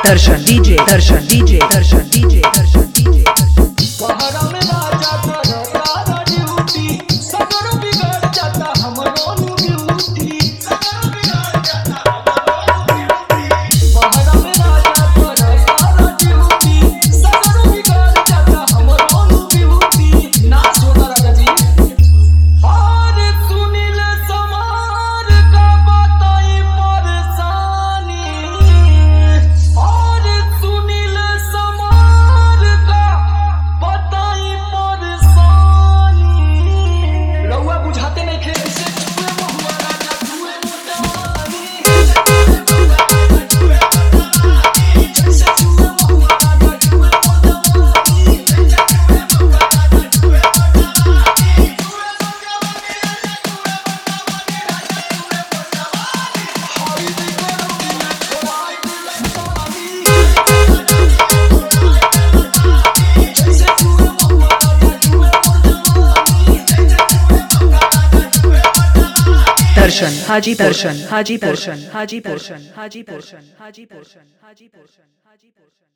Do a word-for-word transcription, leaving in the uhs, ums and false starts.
दर्शन डीजे दर्शन डीजे दर्शन डीजे दर्शन डीजे पहरा में राजा कर तारा ड्यूटी सगरो बिगड़ जाता हमरो ड्यूटी सगरो बिगड़ जाता हमरो ड्यूटी पहरा में राजा कर तारा ड्यूटी सगरो बिगड़ जाता हमरो ड्यूटी ना सोना राजा जी और सुनील समार का बताई परेशानी और सुनील समार का बताई परेशानी रउआ बुझाते नहीं खे से छुए महुआ राजा छुए मोटवानी से छुए महुआ राजा छुए मोटवानी दर्शन हाजी दर्शन हाजी दर्शन हाजी दर्शन हाजी दर्शन हाजी दर्शन हाजी दर्शन हाजी दर्शन